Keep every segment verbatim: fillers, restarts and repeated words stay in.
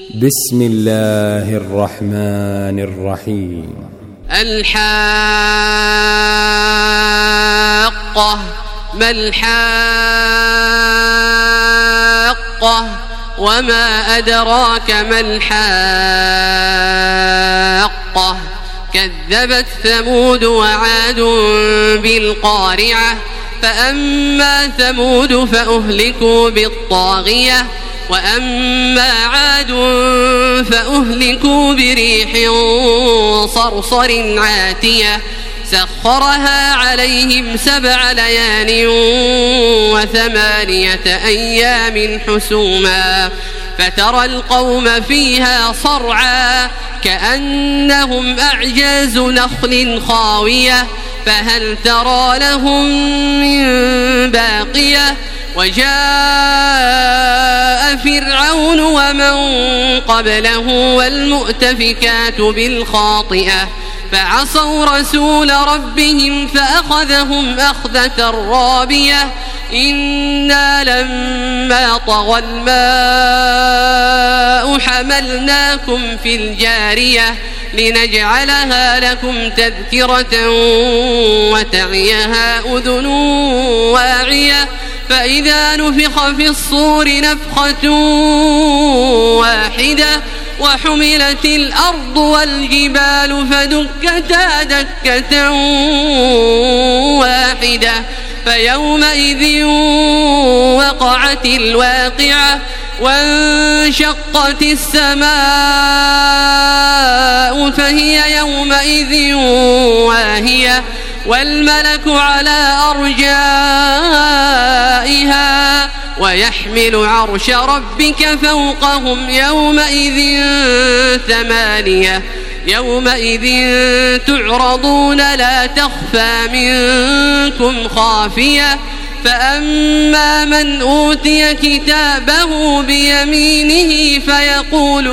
بسم الله الرحمن الرحيم. الحاقة. ما الحاقة وما أدراك ما الحاقة. كذبت ثمود وعاد بالقارعة. فأما ثمود فأهلكوا بالطاغية وأما عاد فأهلكوا بريح صرصر عاتية سخرها عليهم سبع ليال وثمانية أيام حسوما فترى القوم فيها صرعى كأنهم أعجاز نخل خاوية فهل ترى لهم من باقية. وجاء فرعون ومن قبله والمؤتفكات بالخاطئة فعصوا رسول ربهم فأخذهم أخذة رابية. إنا لما طغى الماء حملناكم في الجارية لنجعلها لكم تذكرة وتعيها أذن واعية. فإذا نفخ في الصور نفخة واحدة وحملت الأرض والجبال فدكتا دكة واحدة فيومئذ وقعت الواقعة وانشقت السماء فهي يومئذ واهية والملك على أرجائها ويحمل عرش ربك فوقهم يومئذ ثمانية. يومئذ تعرضون لا تخفى منكم خافية. فأما من أوتي كتابه بيمينه فيقول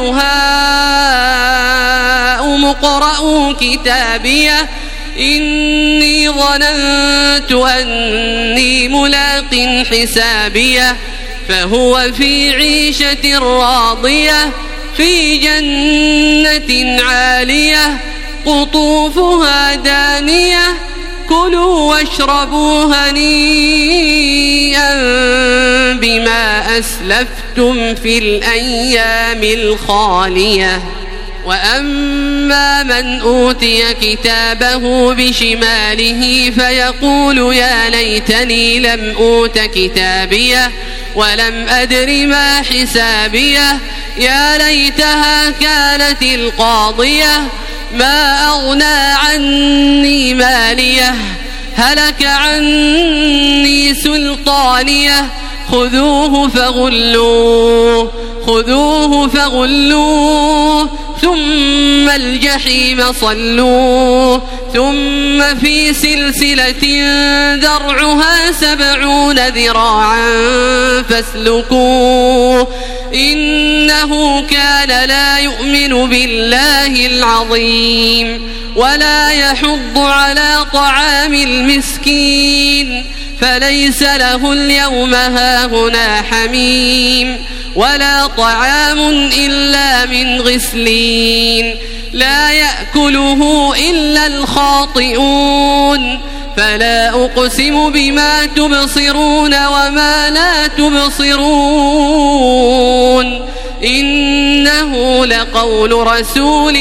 هاؤم اقرءوا كتابيه إني ظننت أني ملاق حسابيه. فهو في عيشة راضية في جنة عالية قطوفها دانية كلوا واشربوا هنيئا بما أسلفتم في الأيام الخالية. وأما من أوتي كتابه بشماله فيقول يا ليتني لم أوت كتابيه ولم أدر ما حسابيه يا ليتها كانت القاضية ما أغنى عني ماليه هلك عني سلطانيه خذوه فغلوه خذوه فغلوه ثم الجحيم صلوه ثم في سلسلة ذرعها سبعون ذراعا فاسلكوه إنه كان لا يؤمن بالله العظيم ولا يحض على طعام المسكين فليس له اليوم هاهنا حميم ولا طعام إلا من غسلين لا يأكله إلا الخاطئون. فلا أقسم بما تبصرون وما لا تبصرون إنه لقول رسول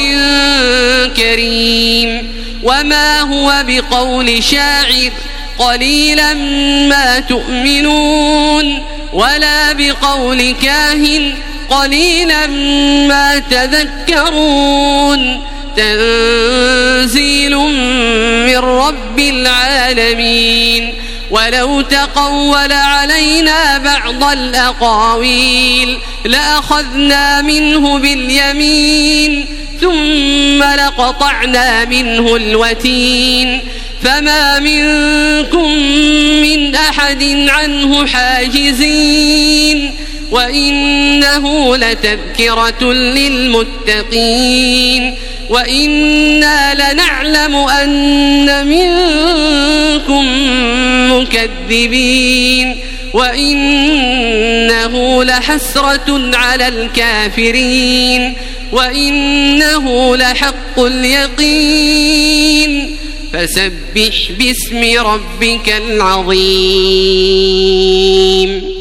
كريم وما هو بقول شاعر قليلا ما تؤمنون ولا بقول كاهن قليلا ما تذكرون تنزيل من رب العالمين. ولو تقول علينا بعض الأقاويل لأخذنا منه باليمين ثم لقطعنا منه الوتين فما منكم من أحد عنه حاجزين وإنه لتذكرة للمتقين وإنا لنعلم أن منكم مكذبين وإنه لحسرة على الكافرين وإنه لحق اليقين فسبح باسم ربك العظيم.